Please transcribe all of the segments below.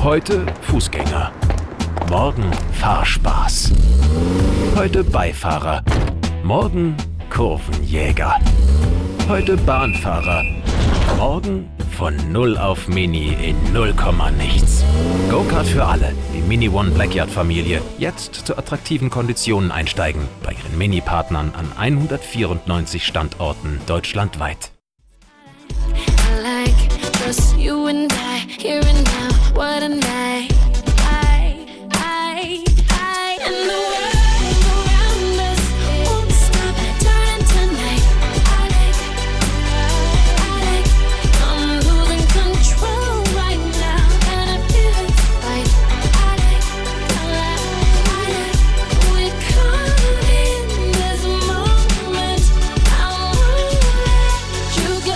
Heute Fußgänger, morgen Fahrspaß. Heute Beifahrer, morgen Kurvenjäger. Heute Bahnfahrer, morgen von 0 auf Mini in 0, nichts. Go-Kart für alle, die Mini One Blackyard-Familie. Jetzt zu attraktiven Konditionen einsteigen. Bei ihren Mini-Partnern an 194 Standorten deutschlandweit. Just you and I, here and now, what a night. I, and the world around us won't stop turning tonight. I'm losing control right now, and I feel it's right. We're caught in this moment. I won't let you go.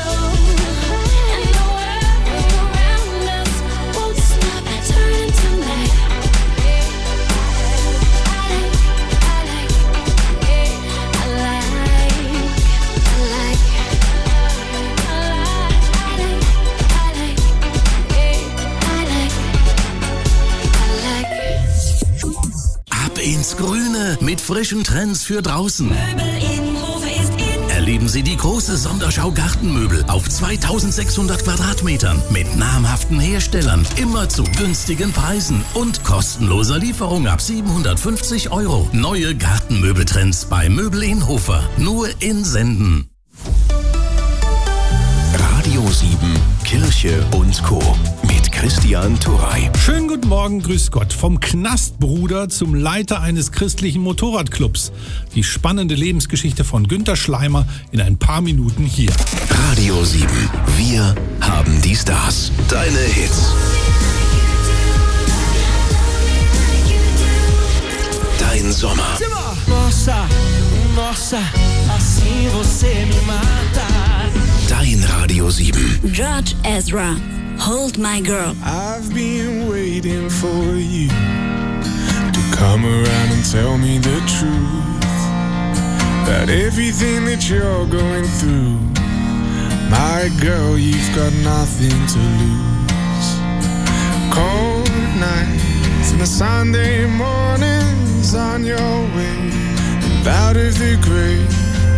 Ins Grüne mit frischen Trends für draußen. Möbel-Innenhof ist in. Erleben Sie die große Sonderschau Gartenmöbel auf 2600 Quadratmetern mit namhaften Herstellern, immer zu günstigen Preisen und kostenloser Lieferung ab 750 €. Neue Gartenmöbeltrends bei Möbel-Innenhofer. Nur in Senden. Radio 7, Kirche und Co. mit Christian Turey. Schönen guten Morgen, grüß Gott. Vom Knastbruder zum Leiter eines christlichen Motorradclubs. Die spannende Lebensgeschichte von Günter Schleimer in ein paar Minuten hier. Radio 7, wir haben die Stars. Deine Hits. Dein Sommer. Nossa, assim você me mata. Dein Radio 7. George Ezra, Hold My Girl. I've been waiting for you to come around and tell me the truth about everything that you're going through. My girl, you've got nothing to lose. Cold nights and the Sunday mornings on your way and out of the grave.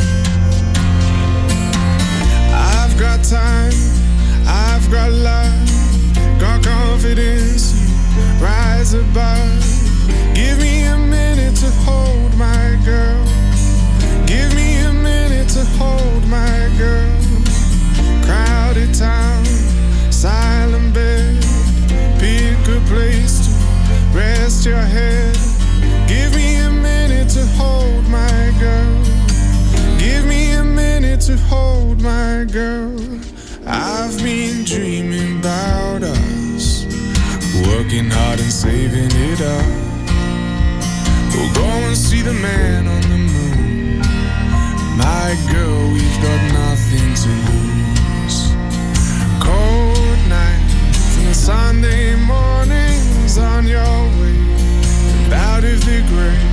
I've got time, I've got love, got confidence, you rise above. Give me a minute to hold my girl. Give me a minute to hold my girl. Crowded town, silent bed, pick a place to rest your head. Give me a minute to hold my girl. Give me a minute to hold my girl. I've been dreaming about us, working hard and saving it up. We'll go and see the man on the moon. My girl, we've got nothing to lose. Cold nights and Sunday mornings on your way and out of the grave.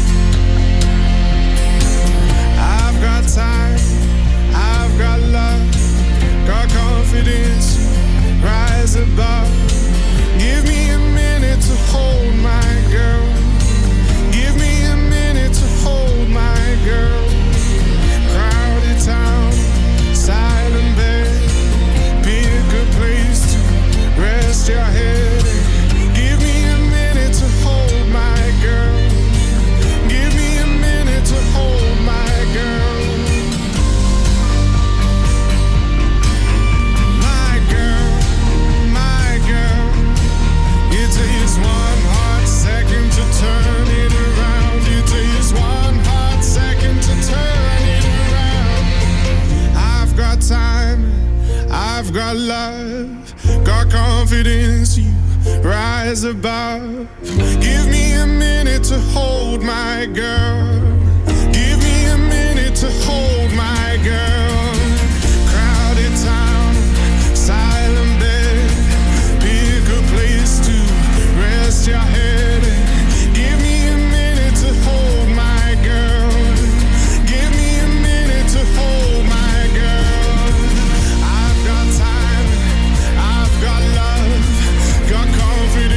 I've got time, I've got love, got confidence, rise above. Give me a minute to hold my girl. Give me a minute to hold my girl. Crowded town, silent bed, pick a place to rest your head. Give me a minute to hold my girl. Give me a minute to hold my girl. I've got love, got confidence, you rise above. Give me a minute to hold my girl. Give me a minute to hold my girl. Crowded town, silent bed, pick a place to rest your head. Give me a minute to hold my girl. Give me a minute to hold my girl. I've got time, I've got love, got confidence.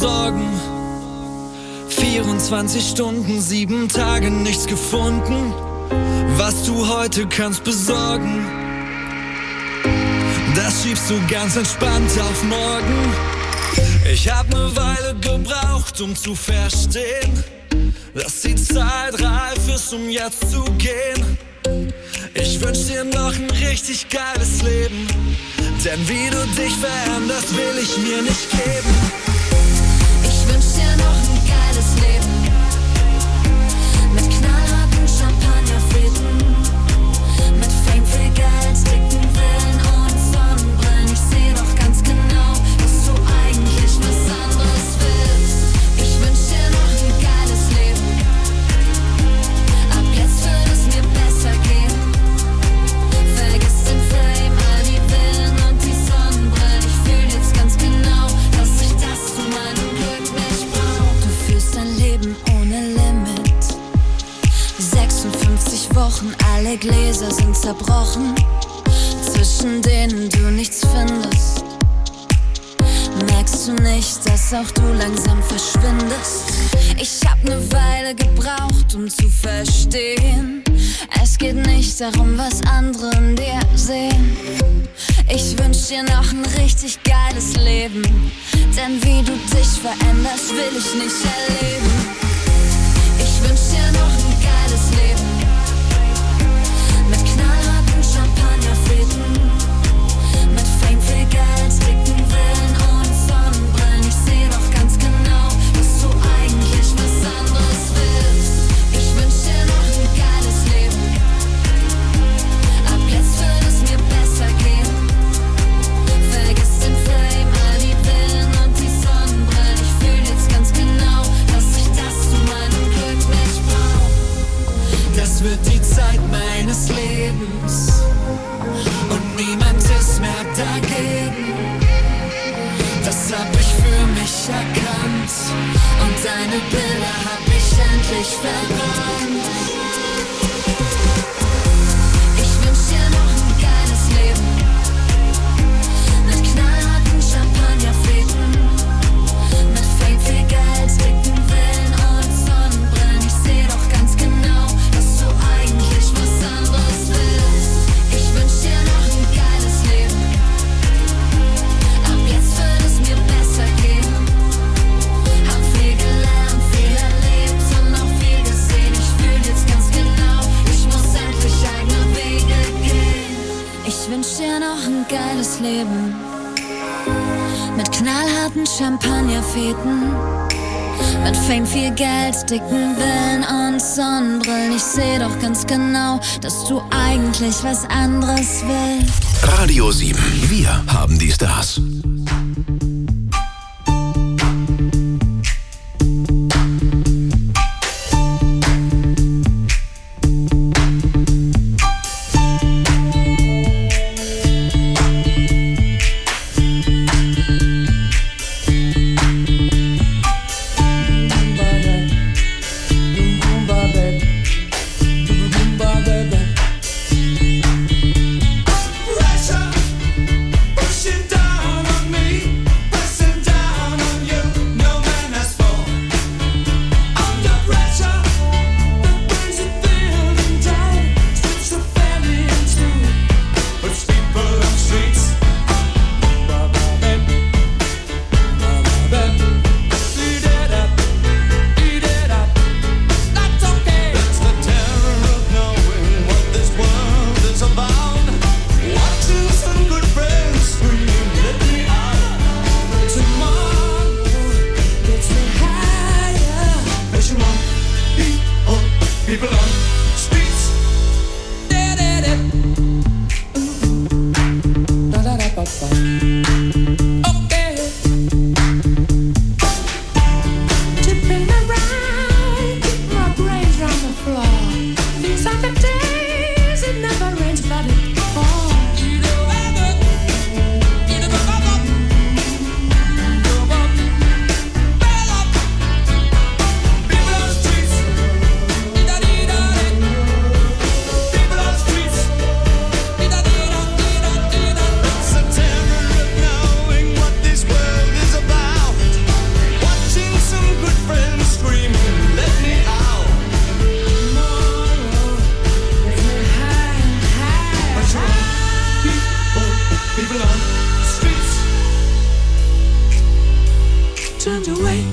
besorgen. 24 Stunden, 7 Tage, nichts gefunden, was du heute kannst besorgen. Das schiebst du ganz entspannt auf morgen. Ich hab ne Weile gebraucht, um zu verstehen, dass die Zeit reif ist, um jetzt zu gehen. Ich wünsch dir noch ein richtig geiles Leben, denn wie du dich veränderst, will ich mir nicht geben. Ich wünsch dir noch ein geiles Leben mit knallharten Champagnerfäden, mit Fame, viel Geld, dicken Villen und Sonnenbrillen. Ich seh doch ganz genau, dass du eigentlich was anderes willst. Ich wünsch dir noch ein geiles Leben. Ab jetzt wird es mir besser gehen. Vergiss den Fame, all die Villen und die Sonnenbrillen. Ich fühl jetzt ganz genau, dass ich das zu meinem Glück nicht brauch. Du fühlst dein Leben ohne Limit. 56 Wochen, alle Gläser sind zerbrochen, zwischen denen du nichts findest. Merkst du nicht, dass auch du langsam verschwindest? Ich hab ne Weile gebraucht, um zu verstehen, es geht nicht darum, was andere in dir sehen. Ich wünsch dir noch ein richtig geiles Leben, denn wie du dich veränderst, will ich nicht erleben. Ich wünsch dir noch ein geiles Leben mit knallharten Champagnerfäden, mit Fame, viel Geld, dicken Villen und Sonnenbrillen. Ich seh doch ganz genau, dass du eigentlich was anderes willst. Ich wünsch dir noch ein geiles Leben. Ab jetzt wird es mir besser gehen. Vergiss den Fame, all die Villen und die Sonnenbrillen. Ich fühl jetzt ganz genau, dass ich das zu meinem Glück nicht brauch. Das wird die Zeit meines Lebens und niemand ist mehr dagegen. Das hab ich für mich erkannt und deine Bilder hab ich endlich verbrannt. Ich wünsch dir noch ein geiles Leben mit knallharten Champagnerfäden, mit Fame, viel Geld, dicken Villen und Sonnenbrillen. Ich seh doch ganz genau, dass du eigentlich was anderes willst. Ich wünsch dir noch ein geiles Leben. Ab jetzt wird es mir besser gehen. Hab viel gelernt, viel erlebt und noch viel gesehen. Ich fühl jetzt ganz genau, ich muss endlich eigene Wege gehen. Ich wünsch dir noch ein geiles Leben mit knallharten Champagnerfäden, mit Fame, viel Geld, dicken Villen und Sonnenbrillen. Ich seh doch ganz genau, dass du eigentlich was anderes willst. Radio 7. Wir haben die Stars. Pushing down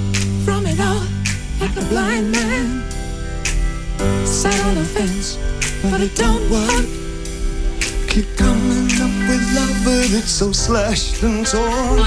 from it all like a blind man. Sat on the fence, but it don't work. Keep coming up with love, but it's so slashed and torn.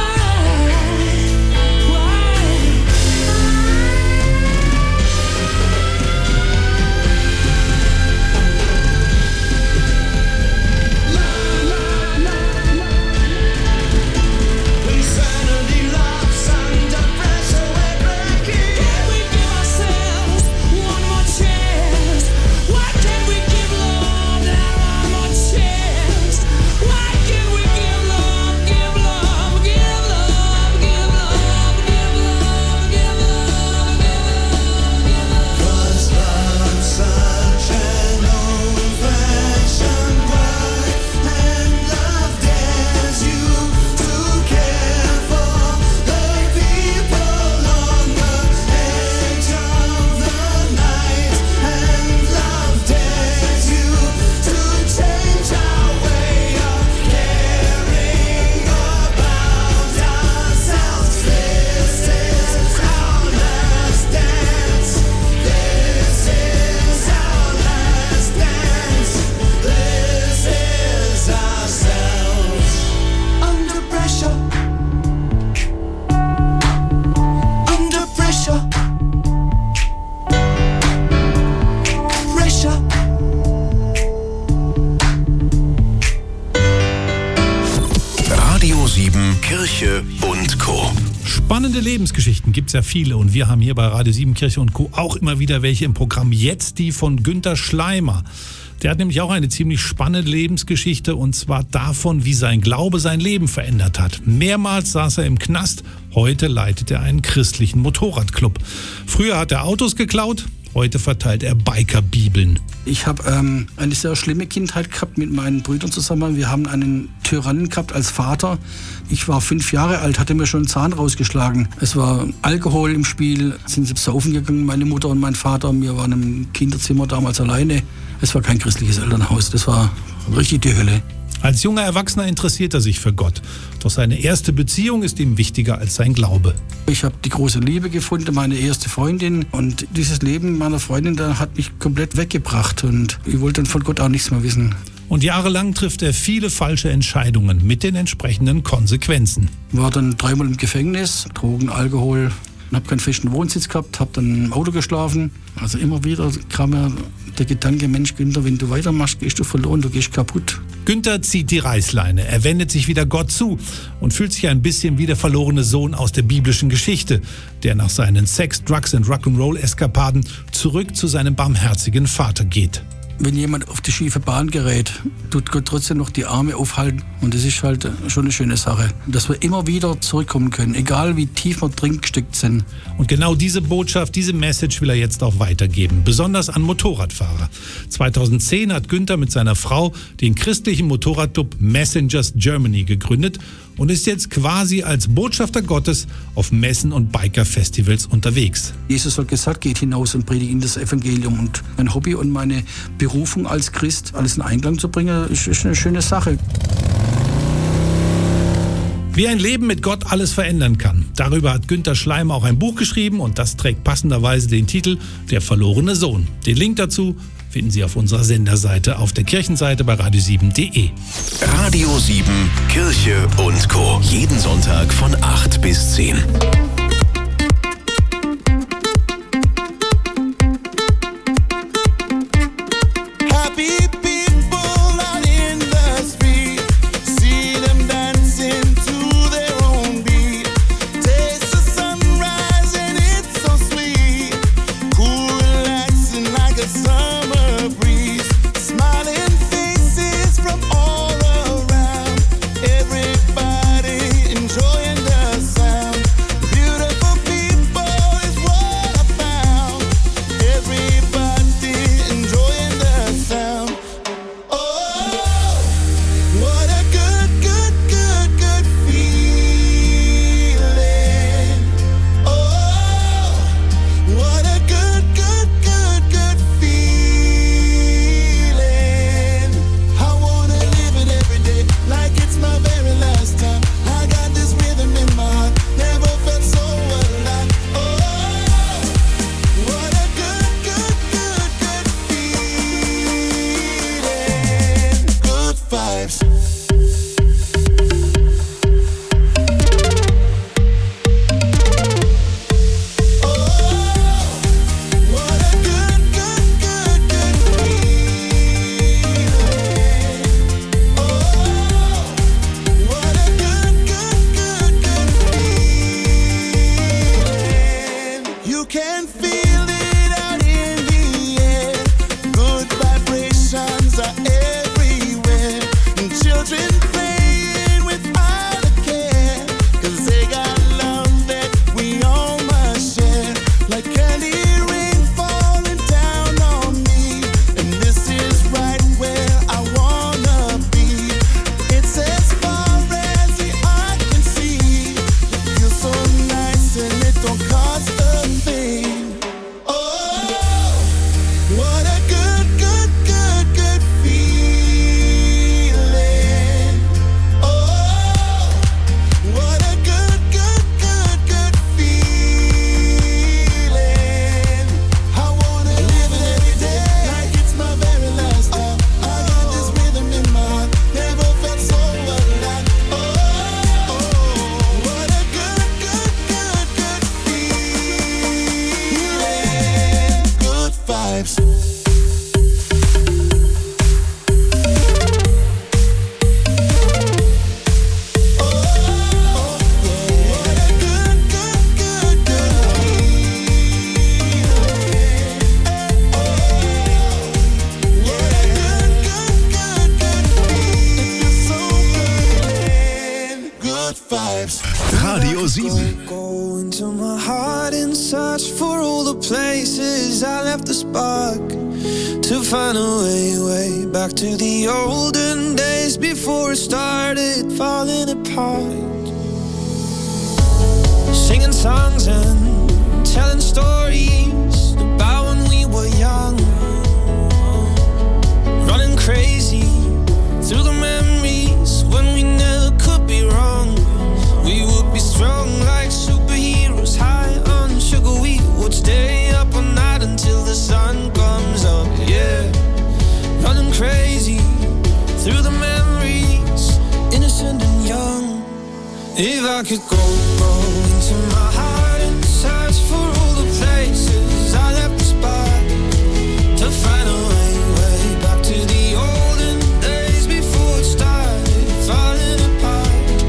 Kirche und Co. Spannende Lebensgeschichten gibt es ja viele und wir haben hier bei Radio 7 Kirche und Co. auch immer wieder welche im Programm. Jetzt die von Günter Schleimer. Der hat nämlich auch eine ziemlich spannende Lebensgeschichte und zwar davon, wie sein Glaube sein Leben verändert hat. Mehrmals saß er im Knast, heute leitet er einen christlichen Motorradclub. Früher hat er Autos geklaut, heute verteilt er Biker-Bibeln. Ich habe eine sehr schlimme Kindheit gehabt mit meinen Brüdern zusammen. Wir haben einen Tyrannen gehabt als Vater. Ich war 5 Jahre alt, hatte mir schon einen Zahn rausgeschlagen. Es war Alkohol im Spiel, sind sie saufen gegangen, meine Mutter und mein Vater. Wir waren im Kinderzimmer damals alleine. Es war kein christliches Elternhaus, das war richtig die Hölle. Als junger Erwachsener interessiert er sich für Gott. Doch seine erste Beziehung ist ihm wichtiger als sein Glaube. Ich habe die große Liebe gefunden, meine erste Freundin. Und dieses Leben meiner Freundin, da hat mich komplett weggebracht. Und ich wollte dann von Gott auch nichts mehr wissen. Und jahrelang trifft er viele falsche Entscheidungen mit den entsprechenden Konsequenzen. War dann 3-mal im Gefängnis, Drogen, Alkohol. Habe keinen festen Wohnsitz gehabt, habe dann im Auto geschlafen. Also immer wieder kam mir der Gedanke, Mensch Günther, wenn du weitermachst, gehst du verloren, du gehst kaputt. Günther zieht die Reißleine, er wendet sich wieder Gott zu und fühlt sich ein bisschen wie der verlorene Sohn aus der biblischen Geschichte, der nach seinen Sex-, Drugs- und Rock'n'Roll-Eskapaden zurück zu seinem barmherzigen Vater geht. Wenn jemand auf die schiefe Bahn gerät, tut Gott trotzdem noch die Arme aufhalten. Und das ist halt schon eine schöne Sache. Dass wir immer wieder zurückkommen können, egal wie tief wir drin gesteckt sind. Und genau diese Botschaft, diese Message will er jetzt auch weitergeben, besonders an Motorradfahrer. 2010 hat Günther mit seiner Frau den christlichen Motorradclub Messengers Germany gegründet und ist jetzt quasi als Botschafter Gottes auf Messen und Biker-Festivals unterwegs. Jesus hat gesagt, geht hinaus und predigt das Evangelium. Und mein Hobby und meine Berufung als Christ, alles in Einklang zu bringen, ist eine schöne Sache. Wie ein Leben mit Gott alles verändern kann. Darüber hat Günter Schleimer auch ein Buch geschrieben und das trägt passenderweise den Titel Der verlorene Sohn. Den Link dazu finden Sie auf unserer Senderseite auf der Kirchenseite bei radio7.de. Radio 7 Kirche und Co. Jeden Sonntag von 8 bis 10. Everybody enjoying the sound. vibes. Radio 7. Go into my heart and search for all the places I left the spark, to find a way back to the olden days before it started falling apart. Singing songs and telling stories about when we were young, running crazy through the memories when we never could be wrong. We would be strong like superheroes, high on sugar. We would stay up all night until the sun comes up, yeah. Running crazy through the memories, innocent and young. If I could go into my heart and search for all the places I left the spot, to find a way back to the olden days before it started falling apart.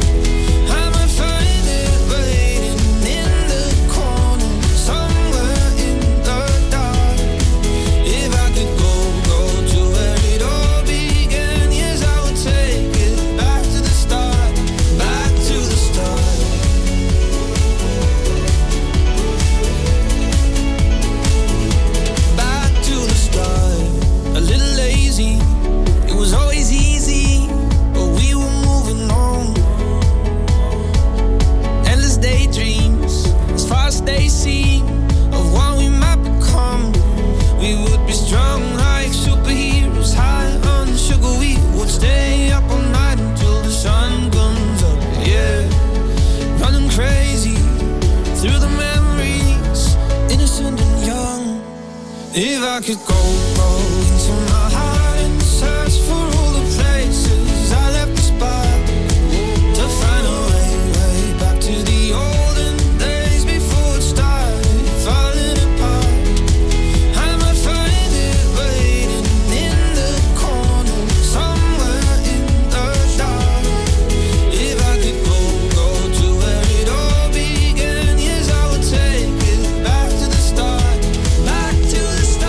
They see of what we might become. We would be strong like superheroes, high on sugar. We would stay up all night until the sun comes up, yeah. Running crazy through the memories, innocent and young. If I could go into my heart and search for all the places I left the spot, to find a way back to the olden days before it started falling apart. I might find it waiting in the corner, somewhere in the dark. If I could go to where it all began, yes, I would take it back to the start, back to the start.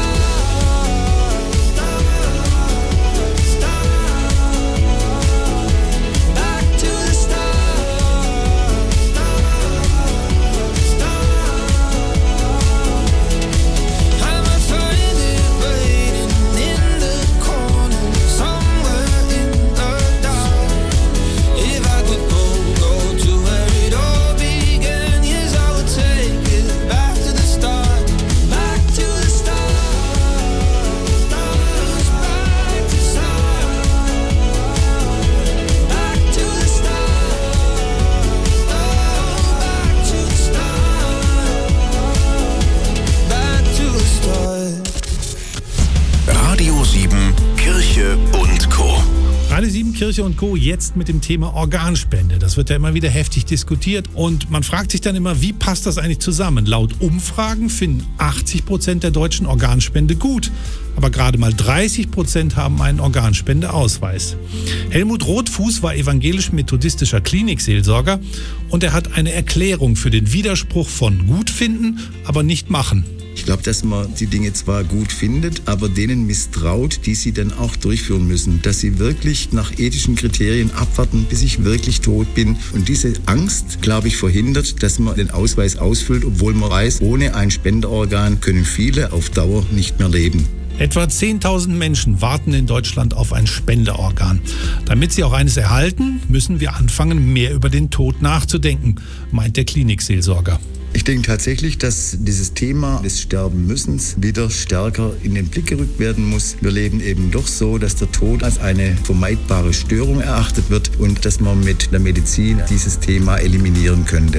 Radio 7 Kirche und Co. Radio 7 Kirche und Co. jetzt mit dem Thema Organspende. Das wird ja immer wieder heftig diskutiert und man fragt sich dann immer, wie passt das eigentlich zusammen? Laut Umfragen finden 80% der Deutschen Organspende gut, aber gerade mal 30% haben einen Organspendeausweis. Helmut Rothfuß war evangelisch-methodistischer Klinikseelsorger und er hat eine Erklärung für den Widerspruch von gut finden, aber nicht machen. Ich glaube, dass man die Dinge zwar gut findet, aber denen misstraut, die sie dann auch durchführen müssen. Dass sie wirklich nach ethischen Kriterien abwarten, bis ich wirklich tot bin. Und diese Angst, glaube ich, verhindert, dass man den Ausweis ausfüllt, obwohl man weiß, ohne ein Spenderorgan können viele auf Dauer nicht mehr leben. Etwa 10.000 Menschen warten in Deutschland auf ein Spenderorgan. Damit sie auch eines erhalten, müssen wir anfangen, mehr über den Tod nachzudenken, meint der Klinikseelsorger. Ich denke tatsächlich, dass dieses Thema des Sterbenmüssens wieder stärker in den Blick gerückt werden muss. Wir leben eben doch so, dass der Tod als eine vermeidbare Störung erachtet wird und dass man mit der Medizin dieses Thema eliminieren könnte.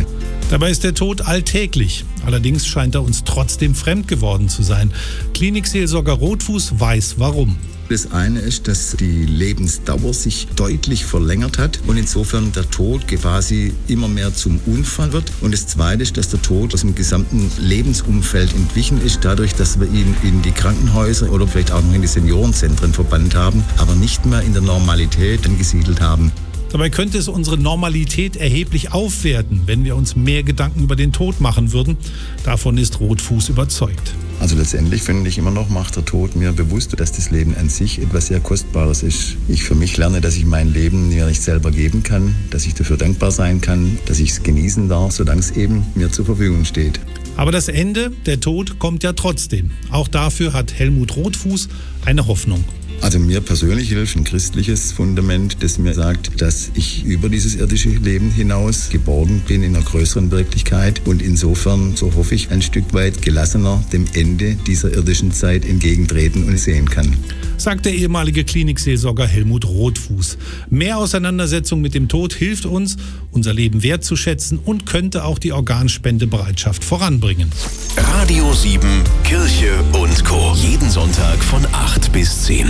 Dabei ist der Tod alltäglich. Allerdings scheint er uns trotzdem fremd geworden zu sein. Klinikseelsorger Rotfuß weiß warum. Das eine ist, dass die Lebensdauer sich deutlich verlängert hat und insofern der Tod quasi immer mehr zum Unfall wird. Und das zweite ist, dass der Tod aus dem gesamten Lebensumfeld entwichen ist, dadurch, dass wir ihn in die Krankenhäuser oder vielleicht auch noch in die Seniorenzentren verbannt haben, aber nicht mehr in der Normalität angesiedelt haben. Dabei könnte es unsere Normalität erheblich aufwerten, wenn wir uns mehr Gedanken über den Tod machen würden. Davon ist Rotfuß überzeugt. Also letztendlich finde ich immer noch, macht der Tod mir bewusst, dass das Leben an sich etwas sehr Kostbares ist. Ich für mich lerne, dass ich mein Leben mir nicht selber geben kann, dass ich dafür dankbar sein kann, dass ich es genießen darf, solange es eben mir zur Verfügung steht. Aber das Ende, der Tod, kommt ja trotzdem. Auch dafür hat Helmut Rotfuß eine Hoffnung. Also mir persönlich hilft ein christliches Fundament, das mir sagt, dass ich über dieses irdische Leben hinaus geborgen bin in einer größeren Wirklichkeit und insofern, so hoffe ich, ein Stück weit gelassener dem Ende dieser irdischen Zeit entgegentreten und sehen kann. Sagt der ehemalige Klinikseelsorger Helmut Rotfuß. Mehr Auseinandersetzung mit dem Tod hilft uns, unser Leben wertzuschätzen und könnte auch die Organspendebereitschaft voranbringen. Radio 7, Kirche und Co. Jeden Sonntag von 8 bis 10.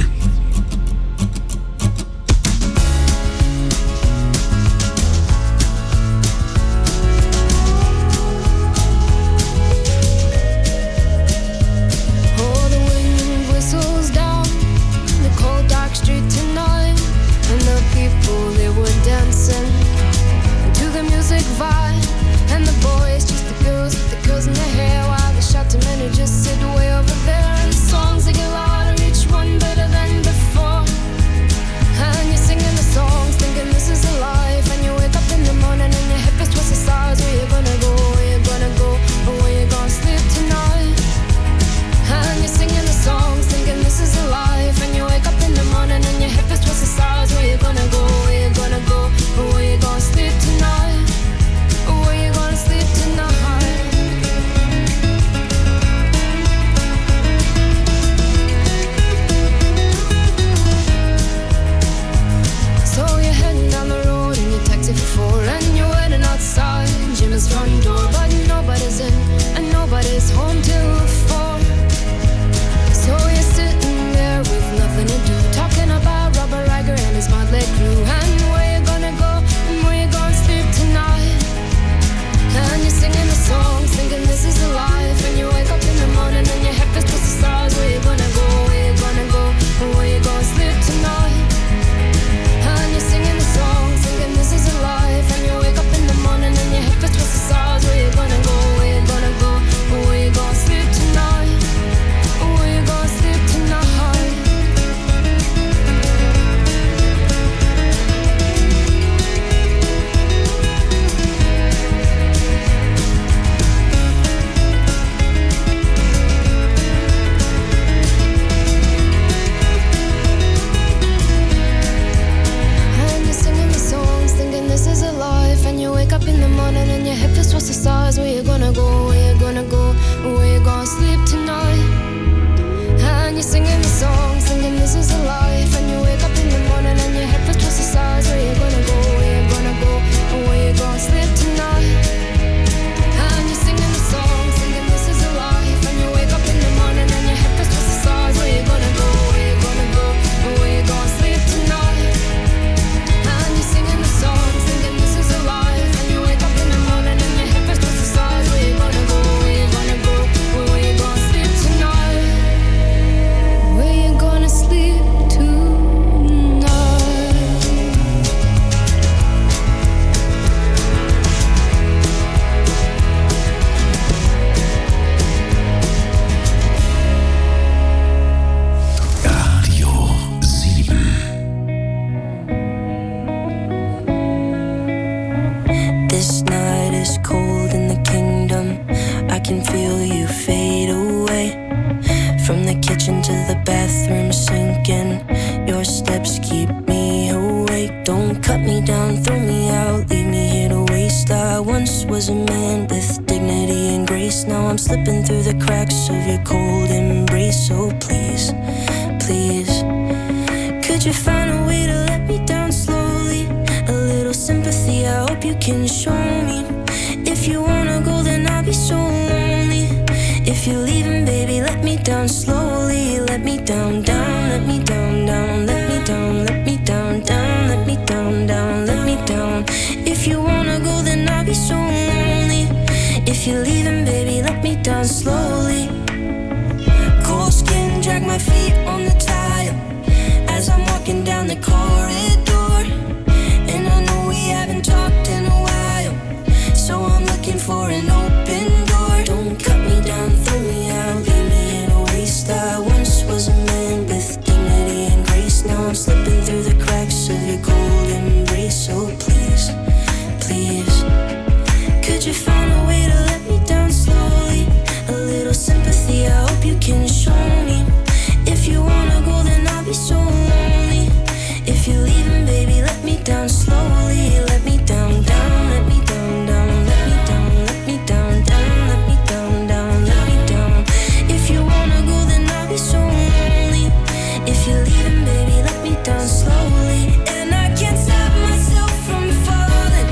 Can show me if If you wanna go, then I'll be so lonely. If you're leaving, baby, let me down slowly. Let me down, down, let me down, down, let me down, let me down, down, let me down, down, let me down. If you wanna go, then I'll be so lonely. If you're leaving, baby, let me down slowly. Cold skin, drag my feet on the tile as I'm walking down the corridor. And I know we haven't talked in a while, so I'm looking for an open door. Don't cut me down, throw me out, leave me in a waste. I once was a man with dignity and grace. Now I'm slipping through the cracks of your cold embrace. So please, please, could you find a way to let me down slowly? A little sympathy, I hope you can show me. If you wanna go, then I'll be so lonely. If you're leaving, baby, let me down slowly. Let me down, down, let me down, down, let me down, let me down, down, let me down, down, let me down. If you wanna go, then I'll be so lonely. If you're leaving, baby, let me down slowly. And I can't stop myself from falling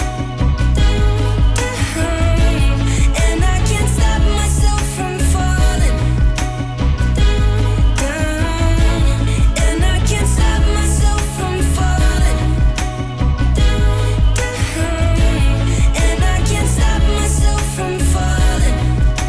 down. And I can't stop myself from falling down. And I can't stop myself from falling down. And I can't stop myself from falling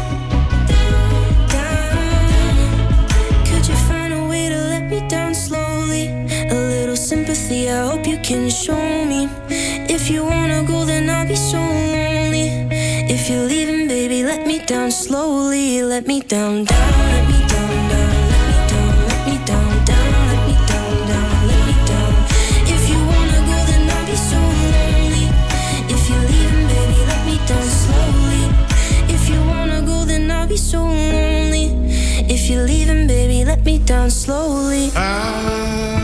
down. Could you find a way to let me down slowly? A little sympathy, I hope you can show me. If you wanna go, then I'll be so lonely. If you're leaving, baby, let me down slowly. Let me down, down, let me down, down, let me down, let me down, down, let me down, down, let me down. If you wanna go, then I'll be so lonely. If you're leaving, baby, let me down slowly. If you wanna go, then I'll be so lonely. If you're leaving, baby, let me down slowly.